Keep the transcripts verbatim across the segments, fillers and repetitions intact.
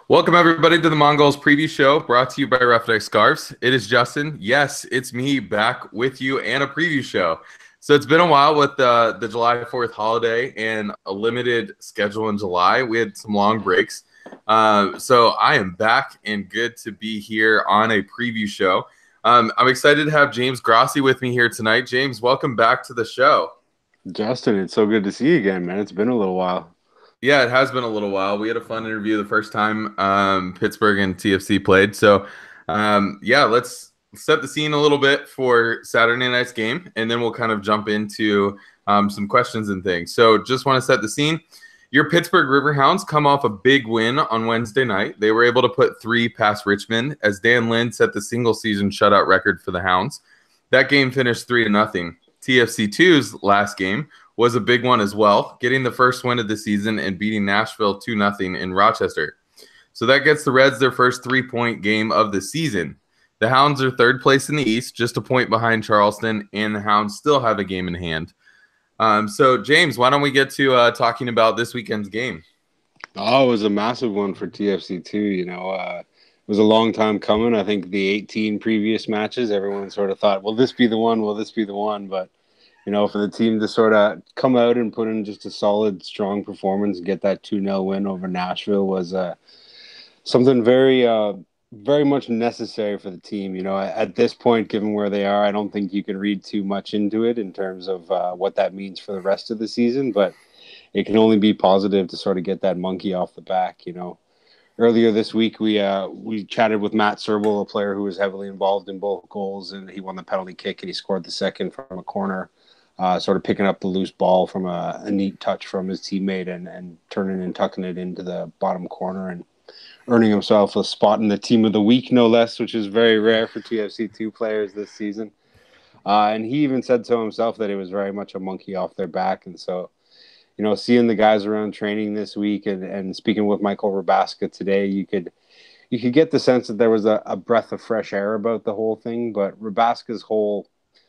Welcome everybody to the Mongols preview show brought to you by Rough Neck Scarves. It is Justin. Yes, it's me back with you and a preview show. So it's been a while with uh, the July fourth holiday and a limited schedule in July. We had some long breaks. Uh, so I am back and good to be here on a preview show. Um, I'm excited to have James Grossi with me here tonight. James, welcome back to the show. Justin, it's so good to see you again, man. It's been a little while. Yeah, it has been a little while. We had a fun interview the first time um, Pittsburgh and T F C played. So, um, yeah, let's set the scene a little bit for Saturday night's game, and then we'll kind of jump into um, some questions and things. So, just want to set the scene. Your Pittsburgh Riverhounds come off a big win on Wednesday night. They were able to put three past Richmond as Dan Lynn set the single-season shutout record for the Hounds. That game finished three to nothing. T F C two's last game was a big one as well, getting the first win of the season and beating Nashville two nothing in Rochester. So that gets the Reds their first three-point game of the season. The Hounds are third place in the East, just a point behind Charleston, and the Hounds still have a game in hand. Um, so, James, why don't we get to uh, talking about this weekend's game? Oh, it was a massive one for T F C too. You know, uh, it was a long time coming. I think the eighteen previous matches, everyone sort of thought, will this be the one? Will this be the one? But you know, for the team to sort of come out and put in just a solid, strong performance and get that two nil win over Nashville was uh, something very, uh, very much necessary for the team. You know, at this point, given where they are, I don't think you can read too much into it in terms of uh, what that means for the rest of the season, but it can only be positive to sort of get that monkey off the back, you know. Earlier this week, we uh, we chatted with Matt Serbel, a player who was heavily involved in both goals, and he won the penalty kick and he scored the second from a corner. Uh, sort of picking up the loose ball from a, a neat touch from his teammate and, and turning and tucking it into the bottom corner and earning himself a spot in the team of the week, no less, which is very rare for T F C two players this season. Uh, and he even said so himself that it was very much a monkey off their back. And so, you know, seeing the guys around training this week and, and speaking with Michael Rabaska today, you could you could get the sense that there was a, a breath of fresh air about the whole thing. But Rabaska's whole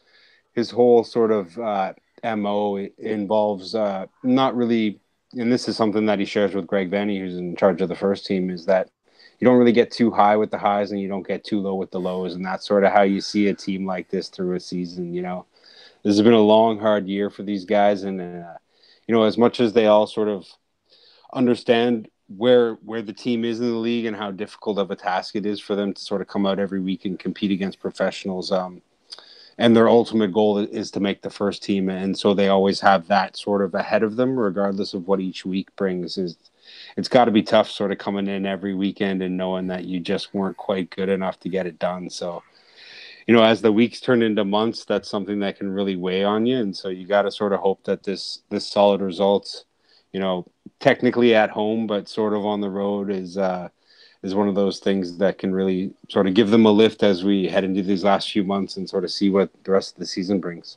his whole sort of uh, M O involves uh, not really, and this is something that he shares with Greg Vanney, who's in charge of the first team, is that you don't really get too high with the highs and you don't get too low with the lows. And that's sort of how you see a team like this through a season. You know, this has been a long, hard year for these guys. And, uh, you know, as much as they all sort of understand where where the team is in the league and how difficult of a task it is for them to sort of come out every week and compete against professionals, um, and their ultimate goal is to make the first team, and so they always have that sort of ahead of them regardless of what each week brings. Is it's got to be tough sort of coming in every weekend and knowing that you just weren't quite good enough to get it done. So, you know, as the weeks turn into months, that's something that can really weigh on you, and so you got to sort of hope that this this solid results, you know, technically at home but sort of on the road, is uh is one of those things that can really sort of give them a lift as we head into these last few months and sort of see what the rest of the season brings.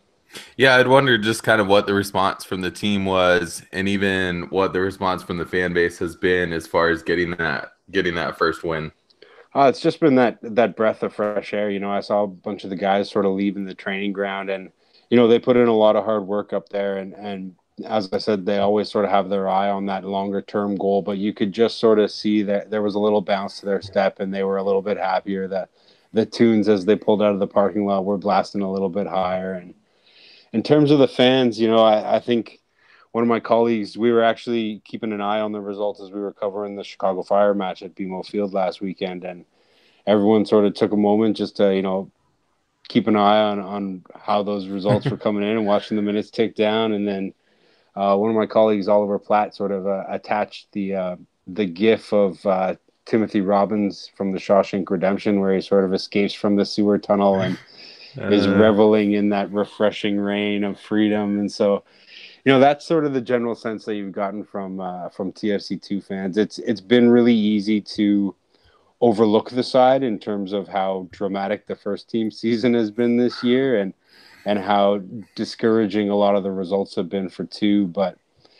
Yeah, I'd wondered just kind of what the response from the team was, and even what the response from the fan base has been as far as getting that getting that first win. Uh, it's just been that that breath of fresh air. You know, I saw a bunch of the guys sort of leaving the training ground, and you know they put in a lot of hard work up there, and and as I said, they always sort of have their eye on that longer term goal. But you could just sort of see that there was a little bounce to their step, and they were a little bit happier that the tunes as they pulled out of the parking lot were blasting a little bit higher. And in terms of the fans, you know, I, I think one of my colleagues, we were actually keeping an eye on the results as we were covering the Chicago Fire match at B M O Field last weekend, and everyone sort of took a moment just to, you know, keep an eye on, on how those results were coming in and watching the minutes tick down. And then uh, one of my colleagues, Oliver Platt, sort of uh, attached the uh, the GIF of uh, Timothy Robbins from the Shawshank Redemption, where he sort of escapes from the sewer tunnel and uh, is reveling in that refreshing rain of freedom. And so, you know, that's sort of the general sense that you've gotten from uh, from T F C two fans. It's it's been really easy to overlook the side in terms of how dramatic the first team season has been this year, and and how discouraging a lot of the results have been for two. But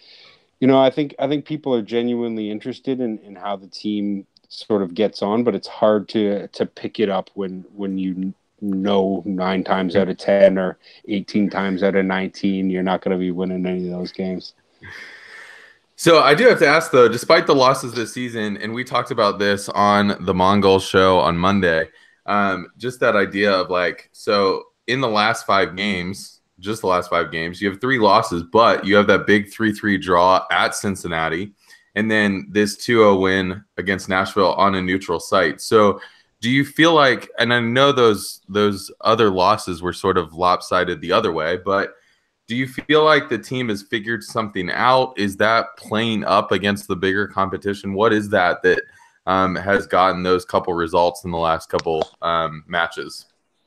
you know, I think I think people are genuinely interested in, in how the team sort of gets on, but it's hard to to pick it up when when you know nine times out of ten or eighteen times out of nineteen you're not going to be winning any of those games. So I do have to ask though, despite the losses this season, and we talked about this on the Mongol show on Monday, um, just that idea of like, so in the last five games, just the last five games, you have three losses, but you have that big three three draw at Cincinnati, and then this two oh win against Nashville on a neutral site. So do you feel like, and I know those those other losses were sort of lopsided the other way, but do you feel like the team has figured something out? Is that playing up against the bigger competition? What is that that um, has gotten those couple results in the last couple um, matches?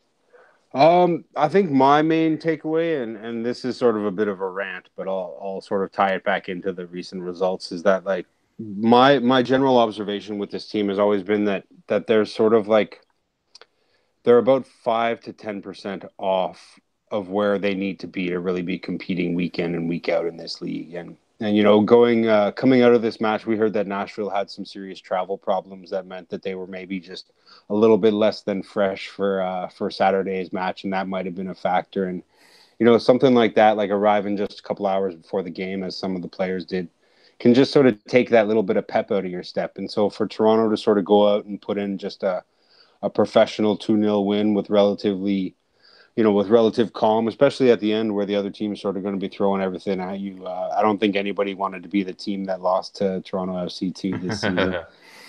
Um, I think my main takeaway, and, and this is sort of a bit of a rant, but I'll, I'll sort of tie it back into the recent results, is that like my my general observation with this team has always been that that they're sort of like they're about five to ten percent off of where they need to be to really be competing week in and week out in this league. And and you know, going uh, coming out of this match, we heard that Nashville had some serious travel problems that meant that they were maybe just a little bit less than fresh for uh, for Saturday's match, and that might have been a factor. And you know, something like that, like arriving just a couple hours before the game, as some of the players did, can just sort of take that little bit of pep out of your step. And so for Toronto to sort of go out and put in just a a professional two nil win with relatively, you know, with relative calm, especially at the end where the other team is sort of going to be throwing everything at you. Uh, I don't think anybody wanted to be the team that lost to Toronto F C two this season.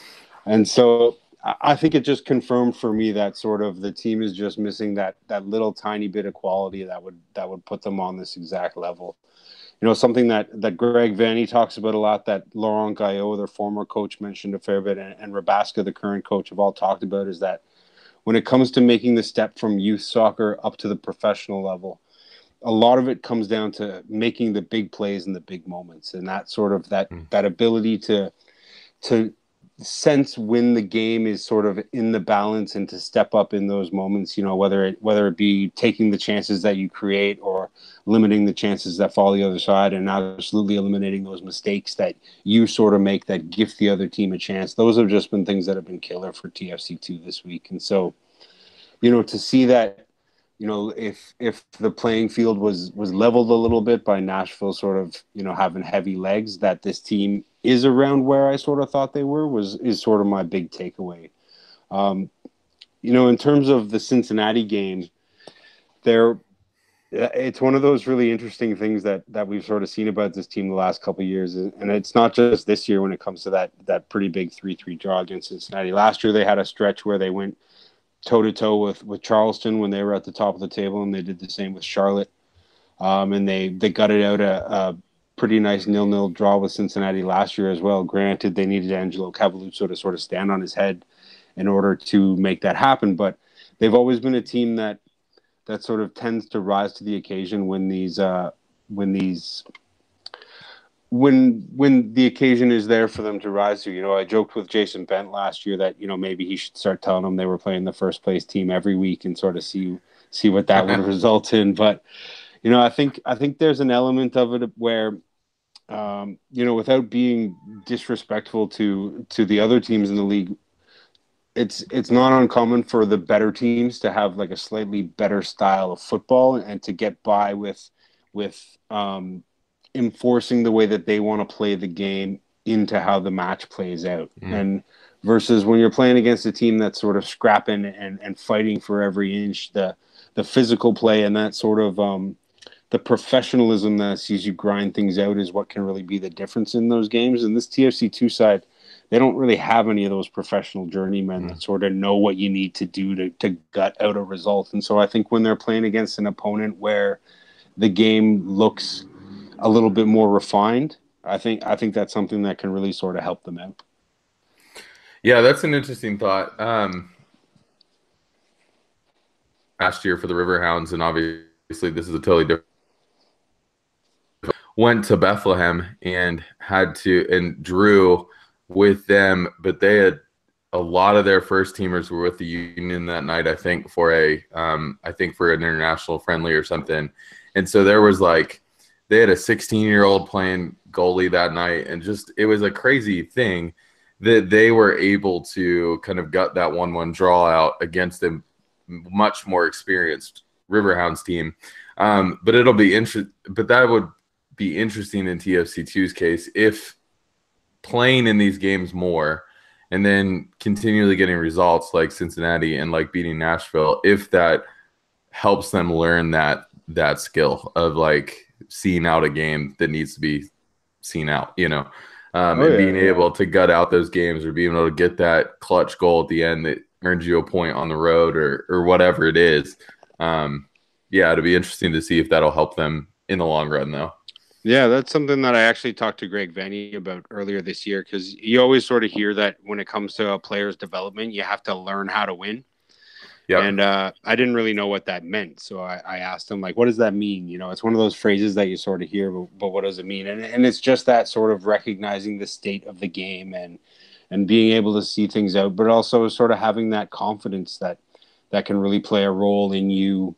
And so I think it just confirmed for me that sort of the team is just missing that that little tiny bit of quality that would that would put them on this exact level. You know, something that, that Greg Vanney talks about a lot, that Laurent Guyot, their former coach, mentioned a fair bit, and, and Rabaska, the current coach, have all talked about, is that when it comes to making the step from youth soccer up to the professional level, a lot of it comes down to making the big plays in the big moments, and that sort of that Mm. that ability to to sense when the game is sort of in the balance and to step up in those moments, you know, whether it whether it be taking the chances that you create or limiting the chances that fall the other side, and absolutely eliminating those mistakes that you sort of make that gift the other team a chance. Those have just been things that have been killer for T F C two this week. And so, you know, to see that, you know, if if the playing field was was leveled a little bit by Nashville sort of, you know, having heavy legs, that this team is around where I sort of thought they were, was is sort of my big takeaway. Um, you know, in terms of the Cincinnati game, there, it's one of those really interesting things that that we've sort of seen about this team the last couple of years, and it's not just this year when it comes to that that pretty big three three draw against Cincinnati. Last year they had a stretch where they went toe to toe with with Charleston when they were at the top of the table, and they did the same with Charlotte. Um, and they they gutted out a, a pretty nice nil nil draw with Cincinnati last year as well. Granted, they needed Angelo Cavalluzzo to sort of stand on his head in order to make that happen, but they've always been a team that that sort of tends to rise to the occasion when these uh, when these when when the occasion is there for them to rise to. You know, I joked with Jason Bent last year that, you know, maybe he should start telling them they were playing the first place team every week and sort of see see what that would result in. But you know, I think I think there's an element of it where, um, you know, without being disrespectful to to the other teams in the league, it's it's not uncommon for the better teams to have like a slightly better style of football and to get by with with um, enforcing the way that they want to play the game into how the match plays out. Mm. And versus when you're playing against a team that's sort of scrapping and, and fighting for every inch, the the physical play and that sort of um, the professionalism that sees you grind things out is what can really be the difference in those games. And this T F C two side, they don't really have any of those professional journeymen mm. that sort of know what you need to do to, to gut out a result. And so I think when they're playing against an opponent where the game looks a little bit more refined, I think I think that's something that can really sort of help them out. Yeah, that's an interesting thought. Um, last year for the Riverhounds, and obviously this is a totally different. Went to Bethlehem and had to and drew with them, but they had a lot of their first teamers were with the Union that night. I think for a um, I think for an international friendly or something, and so there was like they had a sixteen year old playing goalie that night, and just it was a crazy thing that they were able to kind of gut that one one draw out against a much more experienced Riverhounds team. Um, but it'll be interesting. But that would be interesting in T F C two's case if playing in these games more and then continually getting results like Cincinnati and like beating Nashville, if that helps them learn that that skill of like seeing out a game that needs to be seen out, you know, um, Oh and yeah, being yeah. able to gut out those games or being able to get that clutch goal at the end that earns you a point on the road or or whatever it is. Um, yeah, it'll be interesting to see if that'll help them in the long run, though. Yeah, that's something that I actually talked to Greg Vanny about earlier this year because you always sort of hear that when it comes to a player's development, you have to learn how to win. Yep. And uh, I didn't really know what that meant. So I, I asked him, like, what does that mean? You know, it's one of those phrases that you sort of hear, but, but what does it mean? And, and it's just that sort of recognizing the state of the game and and being able to see things out, but also sort of having that confidence that that can really play a role in you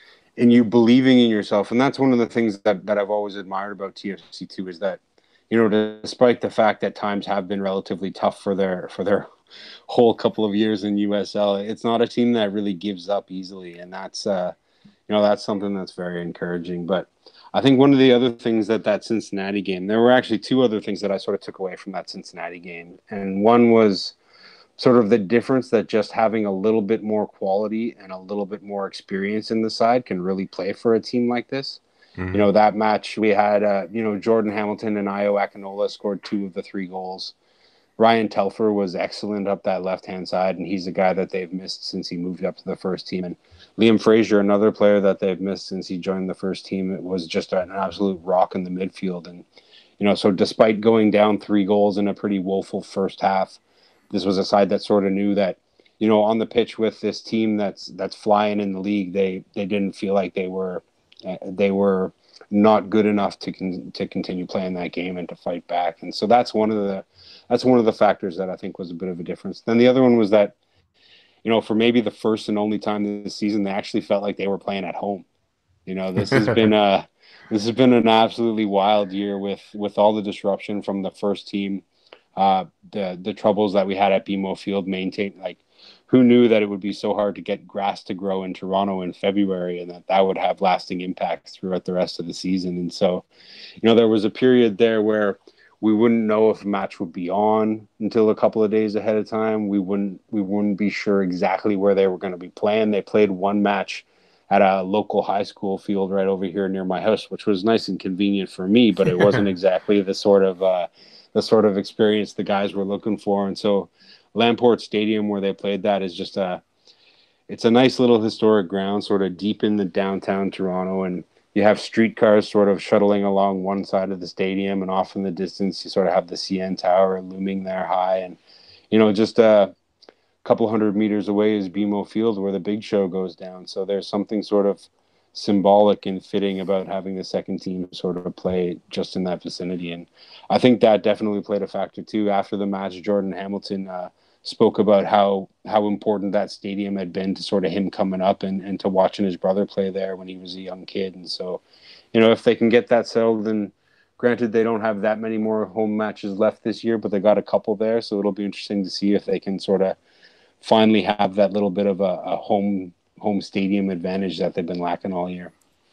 in you believing in yourself. And that's one of the things that, that I've always admired about T F C two is that, you know, despite the fact that times have been relatively tough for their for their whole couple of years in U S L, it's not a team that really gives up easily, and that's uh, you know that's something that's very encouraging. But I think one of the other things that that Cincinnati game, there were actually two other things that I sort of took away from that Cincinnati game, and one was sort of the difference that just having a little bit more quality and a little bit more experience in the side can really play for a team like this. You Mm-hmm. know, that match we had, uh, you know, Jordan Hamilton and Io Akinola scored two of the three goals. Ryan Telfer was excellent up that left-hand side, and he's a guy that they've missed since he moved up to the first team. And Liam Fraser, another player that they've missed since he joined the first team, it was just an absolute rock in the midfield. And, you know, so despite going down three goals in a pretty woeful first half, this was a side that sort of knew that, you know, on the pitch with this team that's that's flying in the league, they they didn't feel like they were uh, they were not good enough to con- to continue playing that game and to fight back. And so that's one of the that's one of the factors that I think was a bit of a difference. Then the other one was that, you know, for maybe the first and only time this season, they actually felt like they were playing at home. You know, this has been a this has been an absolutely wild year with with all the disruption from the first team, uh, the the troubles that we had at B M O Field. Maintain like, who knew that it would be so hard to get grass to grow in Toronto in February, and that that would have lasting impacts throughout the rest of the season. And so, you know, there was a period there where we wouldn't know if a match would be on until a couple of days ahead of time. We wouldn't we wouldn't be sure exactly where they were going to be playing. They played one match at a local high school field right over here near my house, which was nice and convenient for me, but it wasn't exactly the sort of uh, the sort of experience the guys were looking for. And so Lamport Stadium, where they played that, is just a it's a nice little historic ground, sort of deep in the downtown Toronto, and you have streetcars sort of shuttling along one side of the stadium, and off in the distance you sort of have the C N Tower looming there high, and you know just a couple hundred meters away is B M O Field where the big show goes down. So there's something sort of symbolic and fitting about having the second team sort of play just in that vicinity, and I think that definitely played a factor too. After the match, Jordan Hamilton uh, spoke about how how important that stadium had been to sort of him coming up and, and to watching his brother play there when he was a young kid. And so, you know, if they can get that settled, then granted they don't have that many more home matches left this year, but they got a couple there. So it'll be interesting to see if they can sort of finally have that little bit of a, a home home stadium advantage that they've been lacking all year.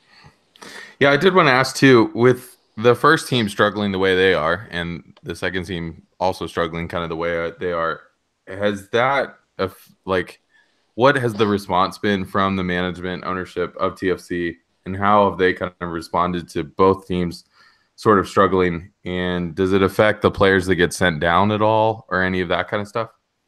Yeah, I did want to ask too, with the first team struggling the way they are, and the second team also struggling kind of the way they are, has that like what has the response been from the management ownership of T F C, and how have they kind of responded to both teams sort of struggling, and does it affect the players that get sent down at all or any of that kind of stuff?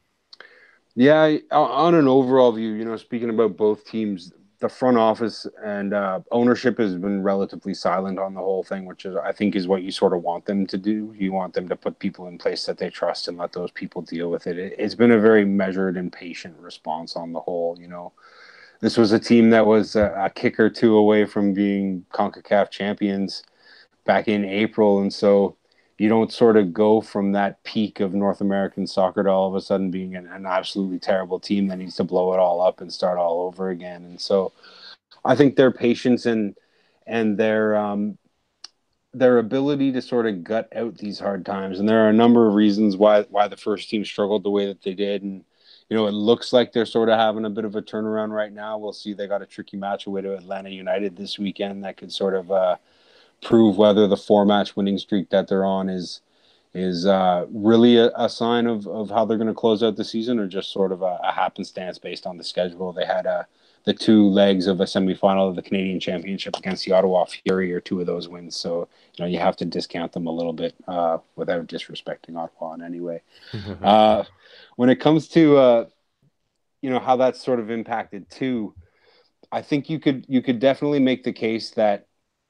Yeah, on an overall view, you know, speaking about both teams, the front office and uh, ownership has been relatively silent on the whole thing, which is, I think, is what you sort of want them to do. You want them to put people in place that they trust and let those people deal with it. it it's been a very measured and patient response on the whole. You know, this was a team that was a, a kick or two away from being CONCACAF champions back in April, and so you don't sort of go from that peak of North American soccer to all of a sudden being an, an absolutely terrible team that needs to blow it all up and start all over again. And so I think their patience and and their um, their ability to sort of gut out these hard times, and there are a number of reasons why why the first team struggled the way that they did. And you know, it looks like they're sort of having a bit of a turnaround right now. We'll see. They got a tricky match away to Atlanta United this weekend that could sort of uh, prove whether the four match winning streak that they're on is is uh, really a, a sign of, of how they're going to close out the season, or just sort of a, a happenstance based on the schedule. They had uh, the two legs of a semifinal of the Canadian Championship against the Ottawa Fury, or two of those wins. So, you know, you have to discount them a little bit uh, without disrespecting Ottawa in any way. uh, when it comes to, uh, you know, how that's sort of impacted too, I think you could you could definitely make the case that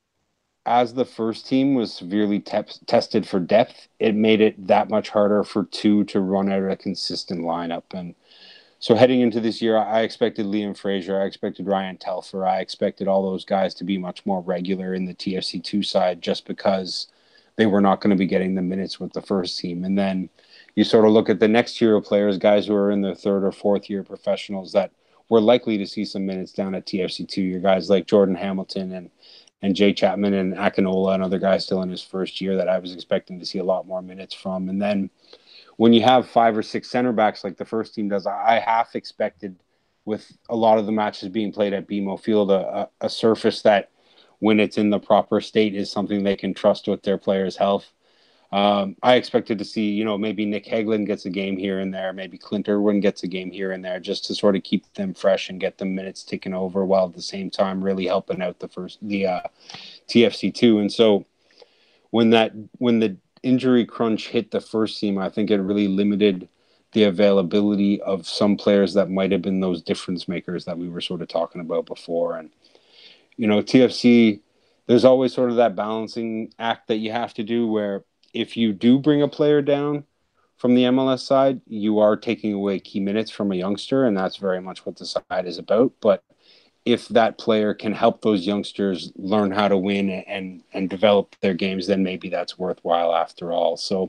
as the first team was severely te- tested for depth, it made it that much harder for two to run out a consistent lineup. And so heading into this year, I expected Liam Fraser, I expected Ryan Telfer, I expected all those guys to be much more regular in the T F C two side, just because they were not going to be getting the minutes with the first team. And then you sort of look at the next tier of players, guys who are in their third or fourth year professionals that were likely to see some minutes down at T F C two. Your guys like Jordan Hamilton and and Jay Chapman and Akinola, another guy still in his first year that I was expecting to see a lot more minutes from. And then when you have five or six center backs like the first team does, I half expected, with a lot of the matches being played at B M O Field, a, a surface that, when it's in the proper state, is something they can trust with their players' health. Um, I expected to see, you know, maybe Nick Hagelin gets a game here and there, maybe Clint Irwin gets a game here and there, just to sort of keep them fresh and get them minutes taken over, while at the same time really helping out the first the uh, T F C two. And so when that when the injury crunch hit the first team, I think it really limited the availability of some players that might have been those difference makers that we were sort of talking about before. And you know, T F C, there's always sort of that balancing act that you have to do, where if you do bring a player down from the M L S side, you are taking away key minutes from a youngster, and that's very much what the side is about. But if that player can help those youngsters learn how to win and and develop their games, then maybe that's worthwhile after all. So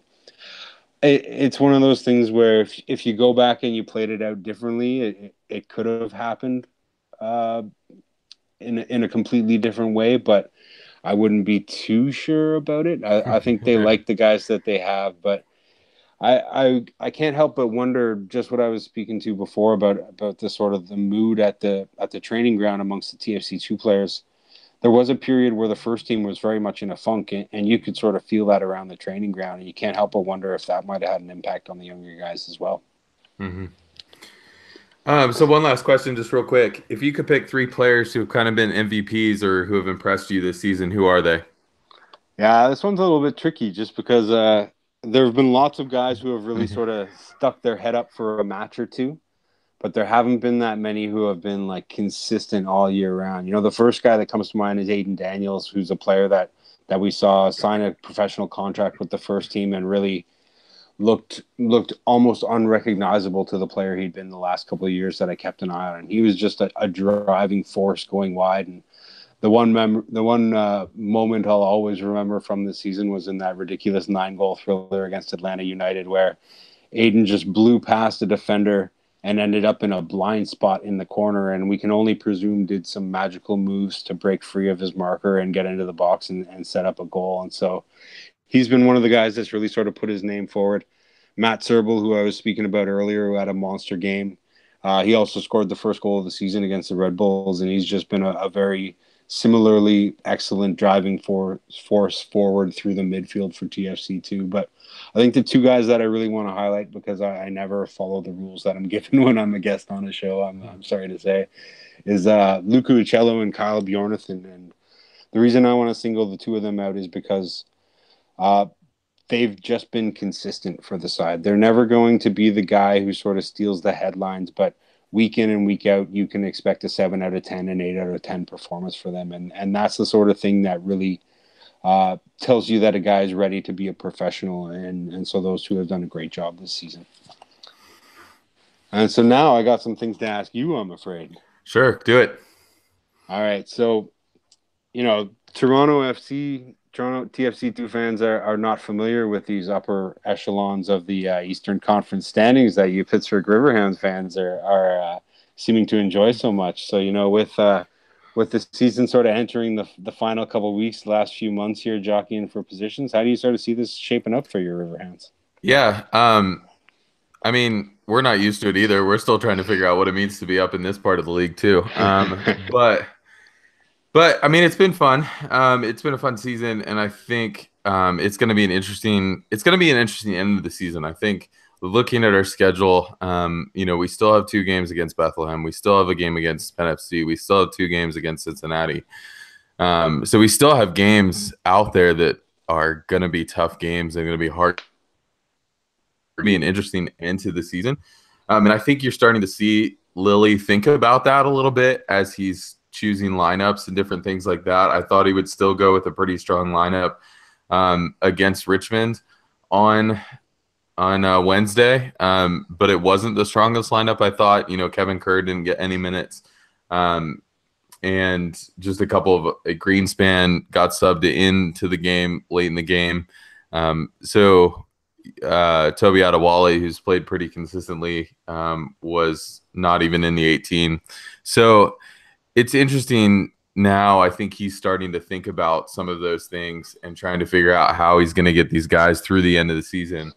it, it's one of those things where if, if you go back and you played it out differently, it, it could have happened uh, in, in a completely different way, but I wouldn't be too sure about it. I, I think they like the guys that they have, but I, I I can't help but wonder, just what I was speaking to before about about the sort of the mood at the at the training ground amongst the T F C two players. There was a period where the first team was very much in a funk, and, and you could sort of feel that around the training ground, and you can't help but wonder if that might have had an impact on the younger guys as well. Mm-hmm. Um, so one last question, just real quick. If you could pick three players who have kind of been M V Ps or who have impressed you this season, who are they? Yeah, this one's a little bit tricky, just because uh, there have been lots of guys who have really sort of stuck their head up for a match or two, but there haven't been that many who have been like consistent all year round. You know, the first guy that comes to mind is Aiden Daniels, who's a player that that we saw sign a professional contract with the first team and really looked looked almost unrecognizable to the player he'd been the last couple of years that I kept an eye on. And he was just a, a driving force going wide. And the one mem- the one uh, moment I'll always remember from this season was in that ridiculous nine goal thriller against Atlanta United, where Aiden just blew past a defender and ended up in a blind spot in the corner, and we can only presume did some magical moves to break free of his marker and get into the box and, and set up a goal. And so he's been one of the guys that's really sort of put his name forward. Matt Serbel, who I was speaking about earlier, who had a monster game. Uh, he also scored the first goal of the season against the Red Bulls, and he's just been a, a very similarly excellent driving for, force forward through the midfield for T F C too. But I think the two guys that I really want to highlight, because I, I never follow the rules that I'm given when I'm a guest on a show, I'm, I'm sorry to say, is uh, Luca Uccello and Kyle Bjornathan. And the reason I want to single the two of them out is because uh, they've just been consistent for the side. They're never going to be the guy who sort of steals the headlines, but week in and week out, you can expect a seven out of ten and eight out of ten performance for them. And, and that's the sort of thing that really uh, tells you that a guy is ready to be a professional. And, and so those two have done a great job this season. And so now I got some things to ask you, I'm afraid. Sure, do it. All right. So, you know, Toronto F C, Toronto T F C two fans are, are not familiar with these upper echelons of the uh, Eastern Conference standings that you Pittsburgh Riverhounds fans are are uh, seeming to enjoy so much. So, you know, with uh, with the season sort of entering the the final couple of weeks, last few months here, jockeying for positions, how do you sort of see this shaping up for your Riverhounds? Yeah, um, I mean, we're not used to it either. We're still trying to figure out what it means to be up in this part of the league too. Um, but But I mean, it's been fun. Um, it's been a fun season, and I think um, it's going to be an interesting. It's going to be an interesting end of the season. I think looking at our schedule, um, you know, we still have two games against Bethlehem. We still have a game against Penn F C. We still have two games against Cincinnati. Um, so we still have games out there that are going to be tough games and going to be hard. Be an interesting end to the season. Um, and I think you're starting to see Lilly think about that a little bit as he's choosing lineups and different things like that. I thought he would still go with a pretty strong lineup um, against Richmond on on uh, Wednesday, um, but it wasn't the strongest lineup. I thought, you know, Kevin Kerr didn't get any minutes, um, and just a couple of uh, Greenspan got subbed into the game late in the game. Um, so uh, Toby Adewale, who's played pretty consistently, um, was not even in the eighteen. So it's interesting now. I think he's starting to think about some of those things and trying to figure out how he's going to get these guys through the end of the season.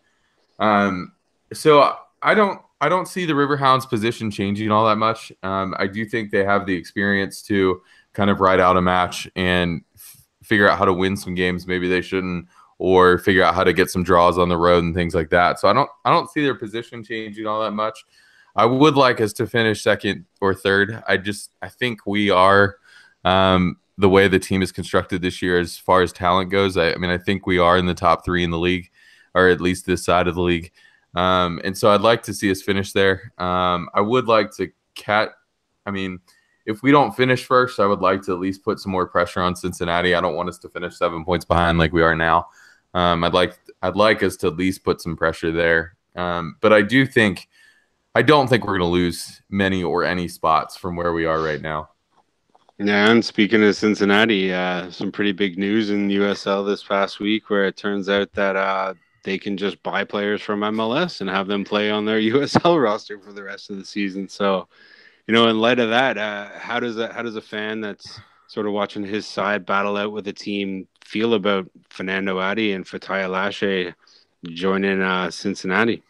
Um, so I don't, I don't see the Riverhounds position changing all that much. Um, I do think they have the experience to kind of ride out a match and f- figure out how to win some games maybe they shouldn't, or figure out how to get some draws on the road and things like that. So I don't, I don't see their position changing all that much. I would like us to finish second or third. I just, I think we are, um, the way the team is constructed this year as far as talent goes. I, I mean, I think we are in the top three in the league, or at least this side of the league. Um, and so I'd like to see us finish there. Um, I would like to cat, I mean, if we don't finish first, I would like to at least put some more pressure on Cincinnati. I don't want us to finish seven points behind like we are now. Um, I'd like, I'd like us to at least put some pressure there. Um, but I do think, I don't think we're going to lose many or any spots from where we are right now. Yeah, and speaking of Cincinnati, uh, some pretty big news in U S L this past week where it turns out that uh, they can just buy players from M L S and have them play on their U S L roster for the rest of the season. So, you know, in light of that, uh, how does that, how does a fan that's sort of watching his side battle out with a team feel about Fernando Adi and Fatai Alashe joining uh, Cincinnati?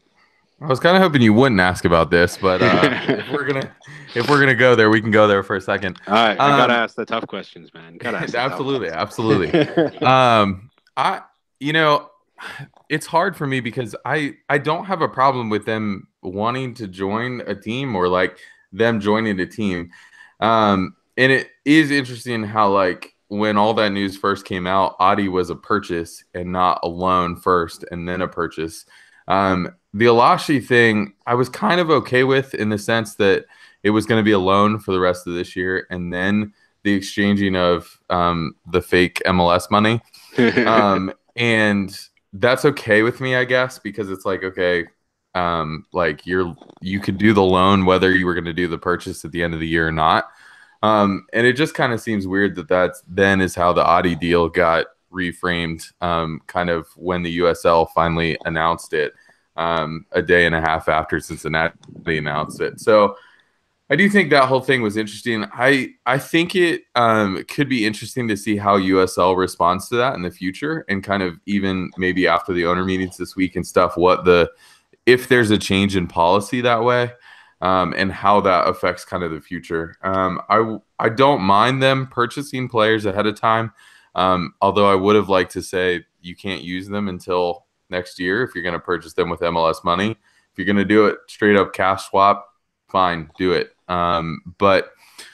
I was kind of hoping you wouldn't ask about this, but uh, if we're gonna if we're gonna go there, we can go there for a second. All right, I um, gotta ask the tough questions, man. Gotta ask absolutely, absolutely. um, I, you know, it's hard for me because I I don't have a problem with them wanting to join a team or like them joining a team. Um, and it is interesting how like when all that news first came out, Adi was a purchase and not a loan first and then a purchase. Um, the Alashe thing, I was kind of okay with in the sense that it was going to be a loan for the rest of this year, and then the exchanging of um, the fake M L S money. um, and that's okay with me, I guess, because it's like, okay, um, like you're you could do the loan whether you were going to do the purchase at the end of the year or not. Um, and it just kind of seems weird that that's then is how the Adi deal got reframed, um, kind of when the U S L finally announced it, um, a day and a half after Cincinnati announced it. So I do think that whole thing was interesting. I I think it um, could be interesting to see how U S L responds to that in the future, and kind of even maybe after the owner meetings this week and stuff, what the if there's a change in policy that way, um, and how that affects kind of the future. Um, I I don't mind them purchasing players ahead of time. Um, although I would have liked to say you can't use them until next year if you're going to purchase them with M L S money. If you're going to do it straight up cash swap, fine, do it. Um, but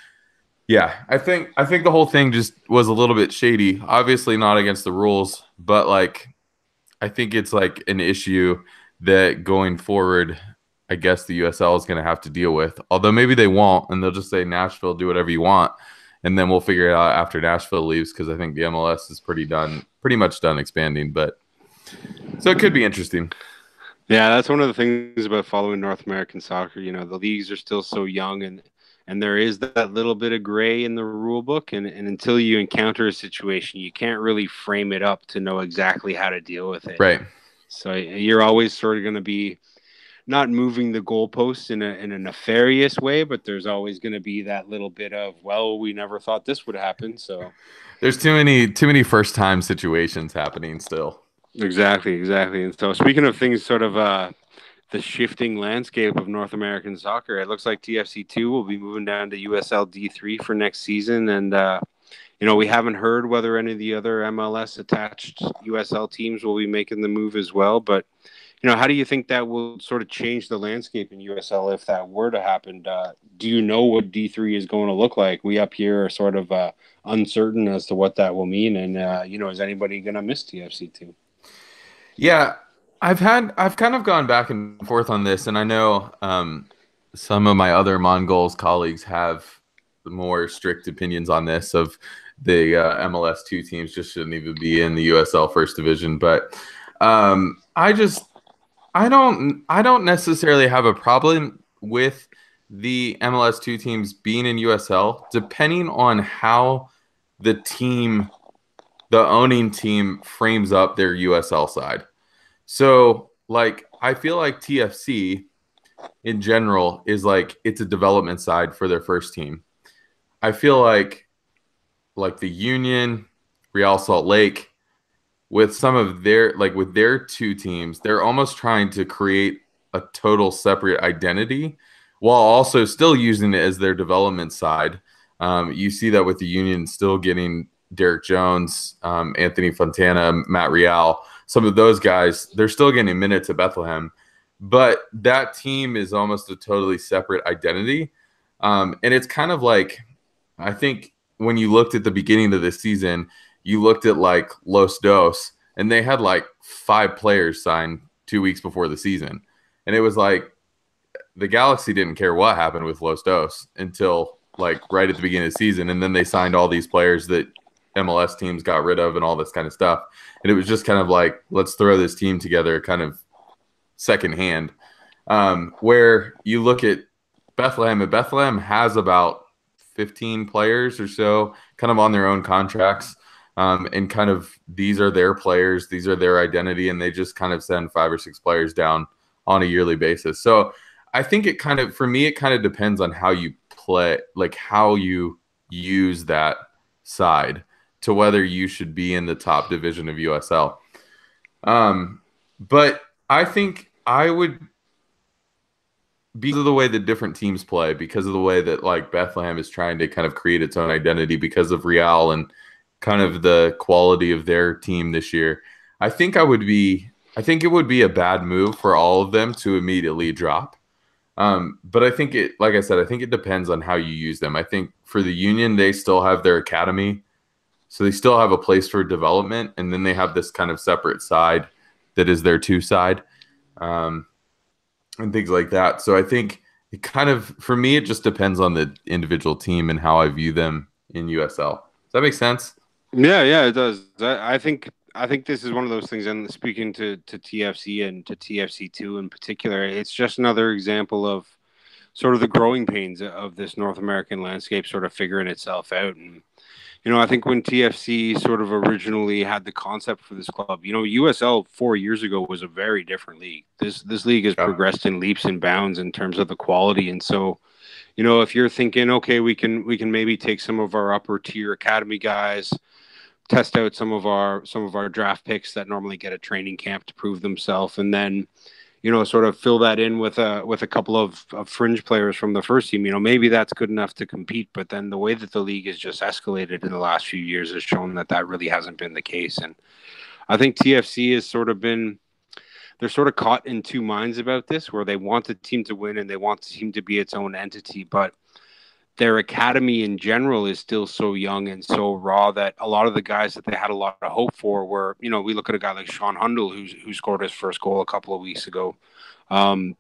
yeah, I think I think the whole thing just was a little bit shady. Obviously not against the rules, but like I think it's like an issue that going forward, I guess the U S L is going to have to deal with. Although maybe they won't, and they'll just say Nashville, do whatever you want. And then we'll figure it out after Nashville leaves, because I think the M L S is pretty done, pretty much done expanding. But so it could be interesting. Yeah, that's one of the things about following North American soccer. You know, the leagues are still so young, and and there is that little bit of gray in the rule book. And, and until you encounter a situation, you can't really frame it up to know exactly how to deal with it. Right. So you're always sort of going to be not moving the goalposts in a in a nefarious way, but there's always going to be that little bit of, well, we never thought this would happen. So there's too many too many first time situations happening still. Exactly, exactly. And so speaking of things sort of uh, the shifting landscape of North American soccer. It looks like T F C two will be moving down to U S L D three for next season, and uh, you know, we haven't heard whether any of the other M L S attached U S L teams will be making the move as well. But you know, how do you think that will sort of change the landscape in U S L if that were to happen? Uh, do you know what D three is going to look like? We up here are sort of uh, uncertain as to what that will mean, and uh, you know, is anybody going to miss T F C two? Yeah, I've had I've kind of gone back and forth on this, and I know um, some of my other Mongols colleagues have more strict opinions on this of the uh, M L S two teams just shouldn't even be in the U S L First Division. But um, I just I don't I don't necessarily have a problem with the M L S two teams being in U S L, depending on how the team, the owning team, frames up their U S L side. So, like, I feel like T F C in general is like it's a development side for their first team. I feel like like the Union, Real Salt Lake, with some of their like with their two teams, they're almost trying to create a total separate identity while also still using it as their development side. Um, you see that with the Union still getting Derek Jones, um, Anthony Fontana, Matt Real, some of those guys, they're still getting minutes at Bethlehem, but that team is almost a totally separate identity. Um, and it's kind of like, I think when you looked at the beginning of this season, you looked at like Los Dos, and they had like five players signed two weeks before the season. And it was like the Galaxy didn't care what happened with Los Dos until like right at the beginning of the season. And then they signed all these players that M L S teams got rid of and all this kind of stuff. And it was just kind of like, let's throw this team together kind of secondhand. Um, where you look at Bethlehem, and Bethlehem has about fifteen players or so kind of on their own contracts. Um, and kind of these are their players, these are their identity, and they just kind of send five or six players down on a yearly basis. So I think it kind of, for me, it kind of depends on how you play, like how you use that side to whether you should be in the top division of U S L. Um, but I think I would, because of the way that different teams play, because of the way that like Bethlehem is trying to kind of create its own identity because of Real and kind of the quality of their team this year, I think I would be, I think it would be a bad move for all of them to immediately drop. Um, but I think it, like I said, I think it depends on how you use them. I think for the Union, they still have their academy, so they still have a place for development, and then they have this kind of separate side that is their two side, um, and things like that. So I think it kind of, for me, it just depends on the individual team and how I view them in U S L. Does that make sense? Yeah, yeah, it does. I, I think I think this is one of those things. And speaking to to T F C and to T F C two in particular, it's just another example of sort of the growing pains of this North American landscape, sort of figuring itself out. And you know, I think when T F C sort of originally had the concept for this club, you know, U S L four years ago was a very different league. This this league has yeah. progressed in leaps and bounds in terms of the quality, and so. You know, if you're thinking, okay, we can we can maybe take some of our upper tier academy guys, test out some of our some of our draft picks that normally get a training camp to prove themselves, and then, you know, sort of fill that in with a with a couple of, of fringe players from the first team. You know, maybe that's good enough to compete. But then the way that the league has just escalated in the last few years has shown that that really hasn't been the case. And I think T F C has sort of been. They're sort of caught in two minds about this, where they want the team to win and they want the team to be its own entity. But their academy in general is still so young and so raw that a lot of the guys that they had a lot of hope for were, you know, we look at a guy like Sean Hundle, who's, who scored his first goal a couple of weeks ago. Um,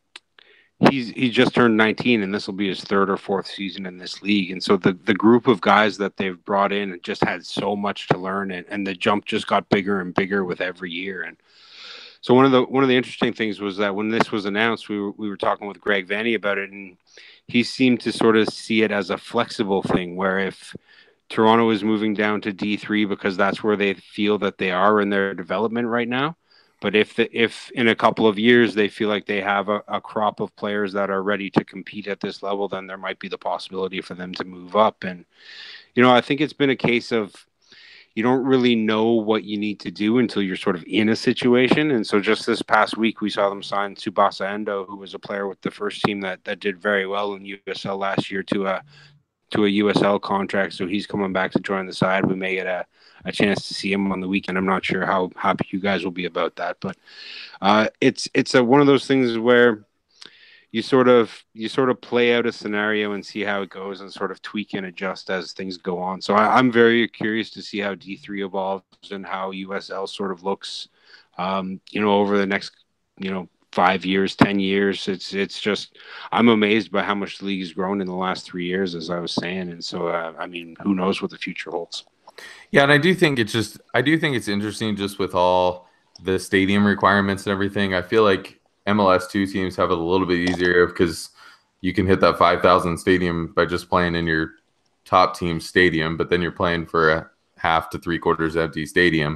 he's he just turned nineteen, and this will be his third or fourth season in this league. And so the, the group of guys that they've brought in just had so much to learn, and, and the jump just got bigger and bigger with every year. And So one of the one of the interesting things was that when this was announced, we were we were talking with Greg Vanney about it, and he seemed to sort of see it as a flexible thing, where if Toronto is moving down to D three because that's where they feel that they are in their development right now, but if the, if in a couple of years they feel like they have a, a crop of players that are ready to compete at this level, then there might be the possibility for them to move up. And you know, I think it's been a case of, you don't really know what you need to do until you're sort of in a situation. And so just this past week, we saw them sign Tsubasa Endo, who was a player with the first team that, that did very well in U S L last year, to a to a U S L contract. So he's coming back to join the side. We may get a, a chance to see him on the weekend. I'm not sure how happy you guys will be about that, but uh, it's it's a, one of those things where you sort of you sort of play out a scenario and see how it goes and sort of tweak and adjust as things go on. So I, I'm very curious to see how D three evolves and how U S L sort of looks, um, you know, over the next, you know, five years, ten years. It's it's just I'm amazed by how much the league has grown in the last three years, as I was saying. And so, uh, I mean, who knows what the future holds? Yeah, and I do think it's just I do think it's interesting just with all the stadium requirements and everything. I feel like M L S two teams have it a little bit easier because you can hit that five thousand stadium by just playing in your top team stadium, but then you're playing for a half to three quarters empty stadium.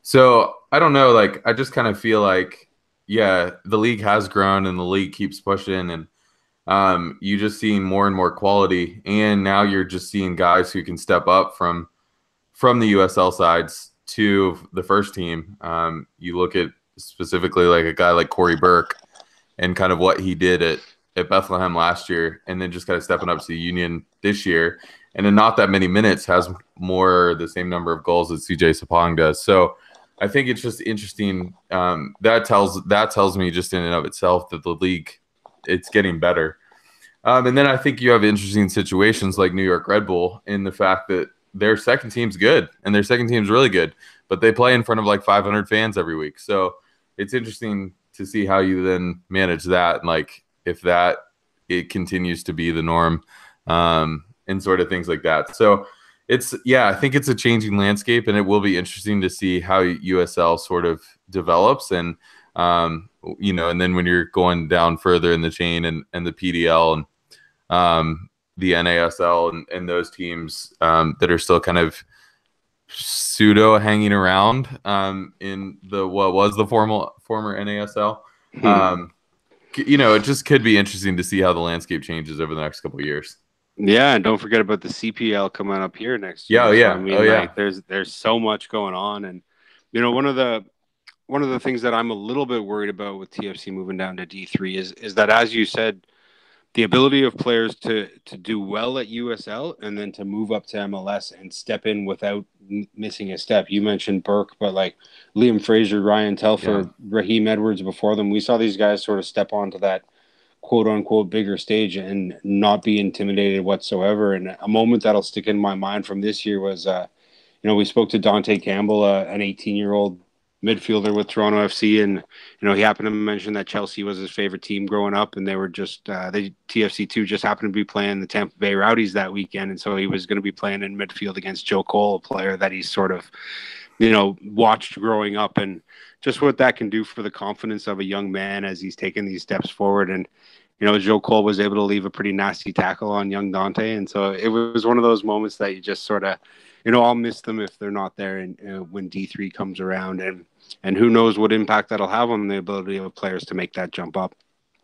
So I don't know, like I just kind of feel like yeah, the league has grown and the league keeps pushing, and um, you just seeing more and more quality. And now you're just seeing guys who can step up from from the U S L sides to the first team. Um, you look at specifically like a guy like Corey Burke and kind of what he did at, at Bethlehem last year, and then just kind of stepping up to the Union this year. And in not that many minutes has more the same number of goals that C J Sapong does. So I think it's just interesting. Um, that tells that tells me just in and of itself that the league, it's getting better. Um, and then I think you have interesting situations like New York Red Bull in the fact that their second team's good and their second team's really good, but they play in front of like five hundred fans every week. So it's interesting to see how you then manage that, and like if that it continues to be the norm, um, and sort of things like that. So it's yeah, I think it's a changing landscape, and it will be interesting to see how U S L sort of develops, and um, you know, and then when you're going down further in the chain, and and the P D L and um, the N A S L and, and those teams um, that are still kind of pseudo hanging around um, in the what was the formal former N A S L. Um, you know, it just could be interesting to see how the landscape changes over the next couple of years. Yeah, and don't forget about the C P L coming up here next year. Yeah, oh, yeah, so, I mean, oh, yeah. like, there's there's so much going on, and you know, one of the one of the things that I'm a little bit worried about with T F C moving down to D three is is that, as you said, the ability of players to to do well at U S L and then to move up to M L S and step in without m- missing a step. You mentioned Burke, but like Liam Fraser, Ryan Telfer, yeah. Raheem Edwards before them, we saw these guys sort of step onto that quote unquote bigger stage and not be intimidated whatsoever. And a moment that'll stick in my mind from this year was, uh, you know, we spoke to Dante Campbell, uh, an eighteen year old midfielder with Toronto F C, and you know, he happened to mention that Chelsea was his favorite team growing up, and they were just uh, they T F C two just happened to be playing the Tampa Bay Rowdies that weekend, and so he was going to be playing in midfield against Joe Cole, a player that he's sort of, you know, watched growing up, and just what that can do for the confidence of a young man as he's taking these steps forward. And you know, Joe Cole was able to leave a pretty nasty tackle on young Dante, and so it was one of those moments that you just sort of, you know, I'll miss them if they're not there, and uh, when D three comes around, and and who knows what impact that'll have on the ability of players to make that jump up.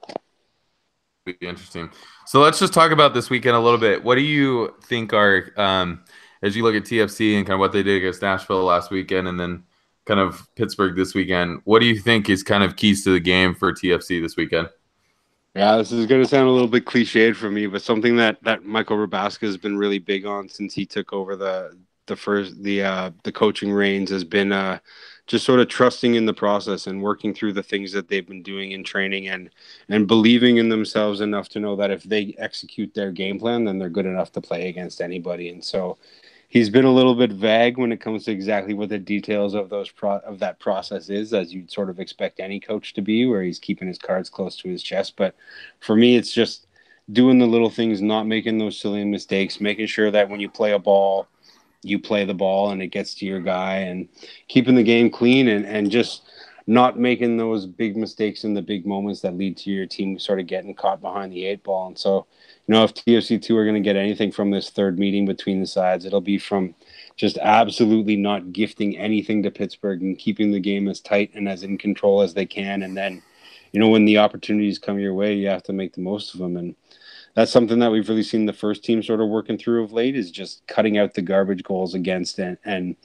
Be interesting. So let's just talk about this weekend a little bit. What do you think are, um, as you look at T F C and kind of what they did against Nashville last weekend, and then kind of Pittsburgh this weekend, what do you think is kind of keys to the game for T F C this weekend? Yeah, this is going to sound a little bit cliched for me, but something that, that Michael Rabaska has been really big on since he took over the the first the uh, the coaching reins has been uh, just sort of trusting in the process and working through the things that they've been doing in training, and and believing in themselves enough to know that if they execute their game plan, then they're good enough to play against anybody. And so he's been a little bit vague when it comes to exactly what the details of those pro- of that process is, as you'd sort of expect any coach to be, where he's keeping his cards close to his chest. But for me, it's just doing the little things, not making those silly mistakes, making sure that when you play a ball, you play the ball and it gets to your guy, and keeping the game clean, and, and just not making those big mistakes in the big moments that lead to your team sort of getting caught behind the eight ball. And so, you know, if T F C two are going to get anything from this third meeting between the sides, it'll be from just absolutely not gifting anything to Pittsburgh and keeping the game as tight and as in control as they can. And then, you know, when the opportunities come your way, you have to make the most of them. And that's something that we've really seen the first team sort of working through of late, is just cutting out the garbage goals against and, and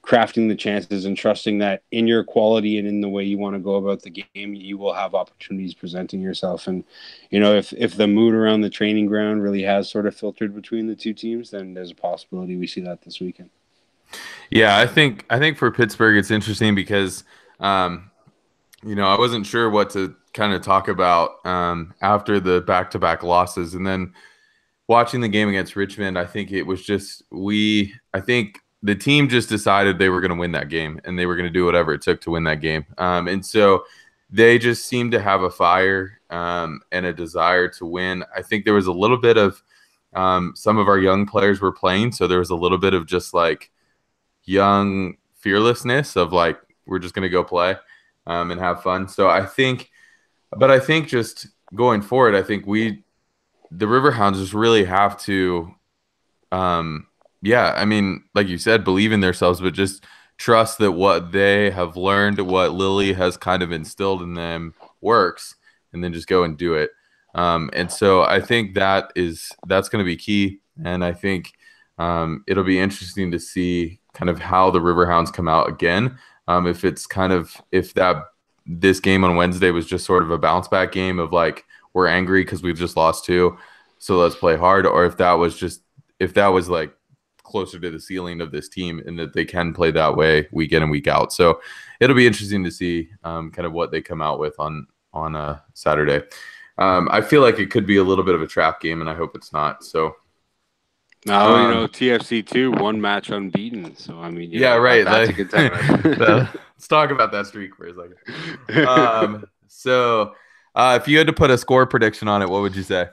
crafting the chances and trusting that in your quality and in the way you want to go about the game, you will have opportunities presenting yourself. And, you know, if, if the mood around the training ground really has sort of filtered between the two teams, then there's a possibility we see that this weekend. Yeah, I think I think for Pittsburgh it's interesting because, um, you know, I wasn't sure what to kind of talk about um, after the back-to-back losses, and then watching the game against Richmond, I think it was just we. I think the team just decided they were going to win that game, and they were going to do whatever it took to win that game. Um, and so they just seemed to have a fire um, and a desire to win. I think there was a little bit of um, some of our young players were playing, so there was a little bit of just like young fearlessness of like we're just going to go play um, and have fun. So I think, but I think just going forward, I think we, the Riverhounds, just really have to. Um, Yeah, I mean, like you said, believe in themselves, but just trust that what they have learned, what Lily has kind of instilled in them works, and then just go and do it. Um, and so I think that is that's going to be key. And I think um, it'll be interesting to see kind of how the Riverhounds come out again. Um, if it's kind of if that this game on Wednesday was just sort of a bounce back game of like we're angry because we've just lost two, so let's play hard, or if that was just if that was like closer to the ceiling of this team and that they can play that way week in and week out. So it'll be interesting to see um, kind of what they come out with on on a Saturday. Um, I feel like it could be a little bit of a trap game, and I hope it's not. So now um, you know T F C two one match unbeaten. So I mean, you yeah, know, right. That's like, a contender. Let's talk about that streak for a second. Um, so uh, if you had to put a score prediction on it, what would you say?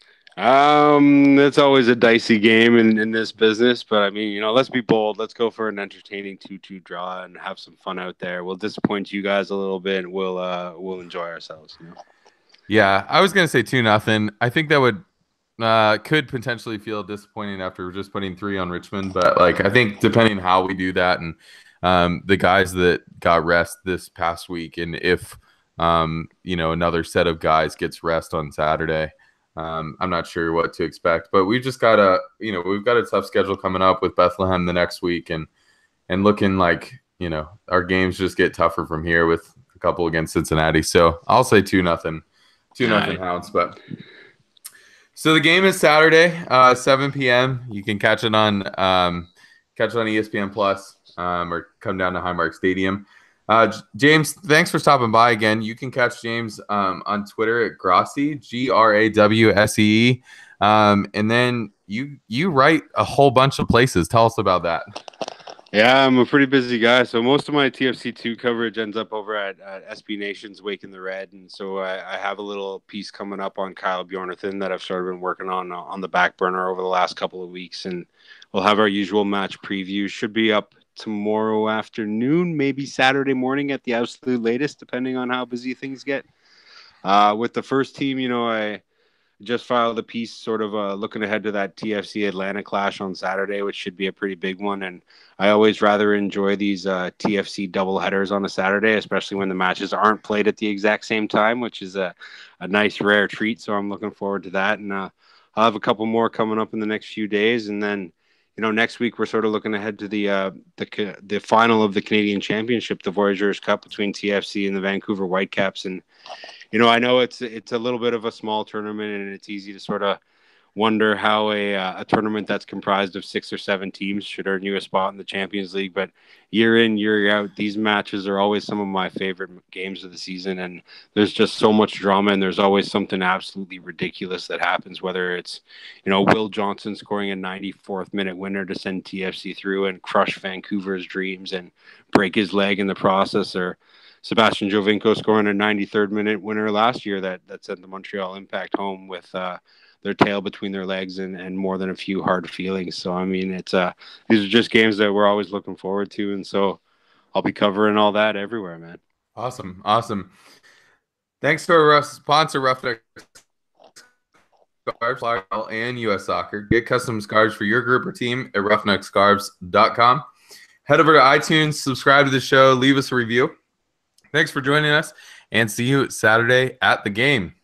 Um, it's always a dicey game in, in this business, but I mean, you know, let's be bold. Let's go for an entertaining two two draw and have some fun out there. We'll disappoint you guys a little bit, and we'll uh we'll enjoy ourselves. You know? Yeah, I was gonna say two nothing. I think that would uh could potentially feel disappointing after just putting three on Richmond, but like I think depending how we do that and um the guys that got rest this past week, and if um you know another set of guys gets rest on Saturday. Um, I'm not sure what to expect, but we've just got a, you know, we've got a tough schedule coming up with Bethlehem the next week, and and looking like, you know, our games just get tougher from here with a couple against Cincinnati. So I'll say two nothing, two nothing Hounds. But so the game is Saturday, uh, seven p.m. You can catch it on um, catch it on E S P N Plus, um, or come down to Highmark Stadium. Uh, James, thanks for stopping by again. You can catch James um, on Twitter at Grassi, G R A W S E E. Um, and then you you write a whole bunch of places. Tell us about that. Yeah, I'm a pretty busy guy. So most of my T F C two coverage ends up over at, at S B Nation's Wake in the Red. And so I, I have a little piece coming up on Kyle Bjornathan that I've sort of been working on on the back burner over the last couple of weeks. And we'll have our usual match preview. Should be up tomorrow afternoon, maybe Saturday morning at the absolute latest, depending on how busy things get. Uh, with the first team, you know, I just filed a piece sort of uh, looking ahead to that T F C Atlanta clash on Saturday, which should be a pretty big one. And I always rather enjoy these uh, T F C doubleheaders on a Saturday, especially when the matches aren't played at the exact same time, which is a, a nice, rare treat. So I'm looking forward to that. And uh, I'll have a couple more coming up in the next few days. And then, you know, next week we're sort of looking ahead to the uh, the the final of the Canadian Championship, the Voyageurs Cup between T F C and the Vancouver Whitecaps. And you know, I know it's it's a little bit of a small tournament, and it's easy to sort of wonder how a uh, a tournament that's comprised of six or seven teams should earn you a spot in the Champions League. But year in, year out, these matches are always some of my favorite games of the season, and there's just so much drama, and there's always something absolutely ridiculous that happens, whether it's, you know, Will Johnson scoring a ninety-fourth minute winner to send T F C through and crush Vancouver's dreams and break his leg in the process, or Sebastian Jovinko scoring a ninety-third minute winner last year that, that sent the Montreal Impact home with uh, their tail between their legs and, and more than a few hard feelings. So, I mean, it's uh, these are just games that we're always looking forward to. And so I'll be covering all that everywhere, man. Awesome. Awesome. Thanks to our sponsor, Roughneck Scarves and U S Soccer. Get custom scarves for your group or team at roughneck scarves dot com. Head over to iTunes, subscribe to the show, leave us a review. Thanks for joining us, and see you Saturday at the game.